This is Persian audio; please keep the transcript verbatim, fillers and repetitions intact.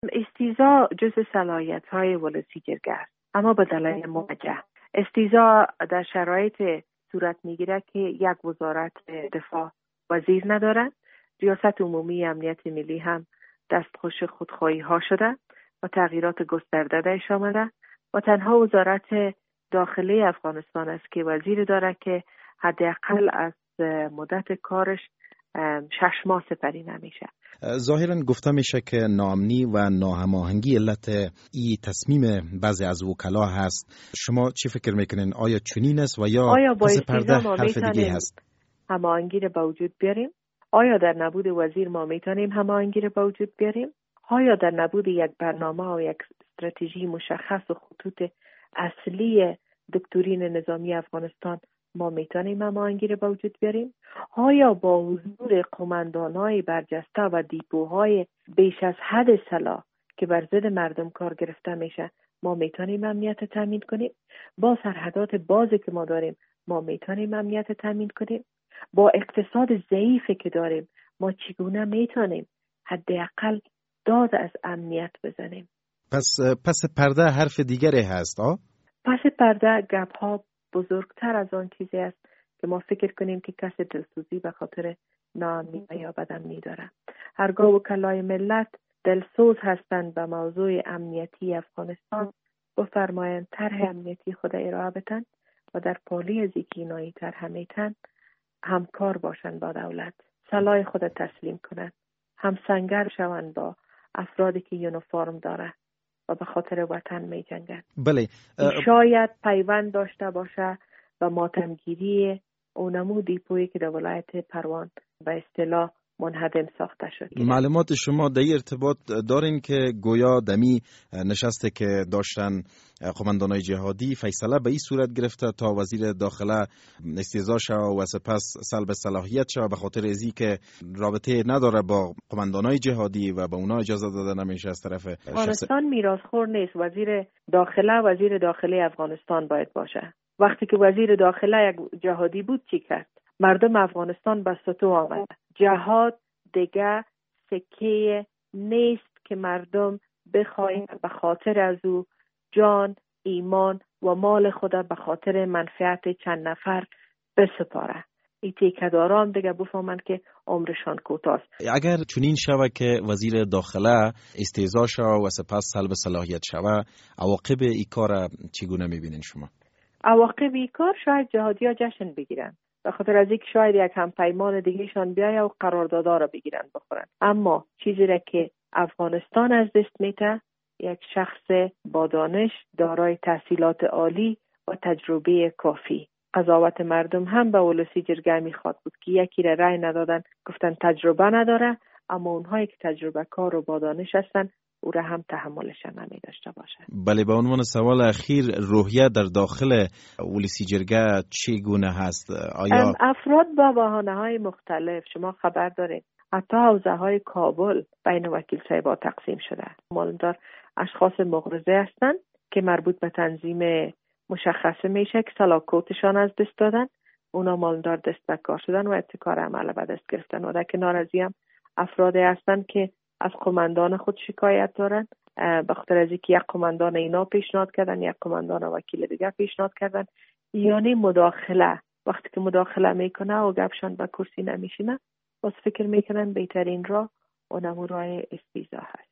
استیضاح جز صلاحیت‌های ولسی جرگه است، اما به دلایل موجه. استیضاح در شرایط صورت میگیره که یک وزارت دفاع وزیر نداره، ریاست عمومی امنیت ملی هم دستخوش خودخواهی ها شده و تغییرات گسترده درش آمده و تنها وزارت داخلی افغانستان است که وزیر داره که حداقل از مدت کارش شش ماه سپری نمیشه. ظاهرا گفته میشه که ناامنی و ناهماهنگی علت ای تصمیم بعضی از وکلا هست. شما چی فکر میکنین؟ آیا چنین است و یا آیا با پس پرده حرف دیگه هست؟ هماهنگی را به وجود بیاریم؟ آیا در نبود وزیر ما میتونیم هماهنگی را به وجود بیاریم؟ آیا در نبود یک برنامه و یک استراتژی مشخص و خطوط اصلی دکترین نظامی افغانستان ما میتونیم هماهنگی را به وجود بیاریم؟ آیا با حضور قماندان‌های برجسته و دیپوهای بیش از حد سلاح که بر ضد مردم کار گرفته میشه ما میتونیم امنیت تامین کنیم؟ با سرحدات بازی که ما داریم ما میتونیم امنیت تامین کنیم؟ با اقتصاد ضعیفی که داریم ما چگونه میتونیم حداقل داد از امنیت بزنیم؟ پس پس پرده حرف دیگری هست آ؟ پس پرده گپ ها بزرگتر از آن چیزی است که ما فکر کنیم که کسی دلسوزی به خاطر ناامنی یا بدامنی داره. هرگاه وکلای ملت دلسوز هستند به موضوع امنیتی افغانستان بفرمایند طرح امنیتی خود ارائه بدن و در پالی از اینایی طرح میتن همکار باشند با دولت، سلاح خود تسلیم کنند، همسنگر شوند با افرادی که یونیفرم داره و به خاطر وطن می جنگند. بله. شاید پیوند داشته باشه و ماتمگیری اونمو دیپویی که در ولایت پروان به اصطلاح منهدم ساخته شد. معلومات شما در ارتباط دارین که گویا دمی نشسته که داشتن قماندانای جهادی فیصله به این صورت گرفته تا وزیر داخله استیضاح شود و سپس سلب صلاحیت شود به خاطر ازی که رابطه نداره با قماندانای جهادی و به اونا اجازه داده نمیشه از طرف افغانستان میراثخور نیست. وزیر داخله وزیر داخلی افغانستان باید باشه. وقتی که وزیر داخله یک جهادی بود چی کرد؟ مردم افغانستان به سطو آمد. جهاد دیگه سکه نیست که مردم بخواهند به خاطر از او جان، ایمان و مال خود به خاطر منفعت چند نفر بسپاره. این تیکه‌داران دیگه بفهمند که عمرشان کوتاست. اگر چنین شود که وزیر داخله استیضاح شود و سپس سلب صلاحیت شود، عواقب این کار چگونه میبینین شما؟ عواقب این کار شاید جهادی‌ها جشن بگیرن، به خاطر از اینکه شاید یک همپیمان دیگهشان بیاید و قراردادها را بگیرن بخورن. اما چیزی را که افغانستان از دست میده یک شخص با دانش، دارای تحصیلات عالی و تجربه کافی. قضاوت مردم هم به ولسی جرگه میخواد بود که یکی را رأی ندادن، گفتن تجربه نداره، اما اونهایی که تجربه کار و با دانش هستن او را هم تحملش نمی داشته باشه. بله، به عنوان سوال اخیر، روحیه در داخل ولسی جرگه چگونه هست؟ آیا افراد با بهانه‌های مختلف، شما خبر دارید حتی حوزه های کابل بین وکیل صاحبا تقسیم شده، مالدار اشخاص مغرضه هستند که مربوط به تنظیم مشخصه میشه که سلاکوتشان از دست دادن، اونا مالدار دست به کار شدن و ابتکار عمل به دست گرفتن و در کنار از هم افرادی هستند که از قماندان خود شکایت دارن، به خاطر از اینکه یک قماندان اینا پیشنهاد کردن، یک قماندان وکیل دیگه پیشنهاد کردن، یعنی مداخله. وقتی که مداخله میکنه و گپشان به کرسی نمیشینه، باز فکر میکنن بهترین راه اونم راه استیضاح هست.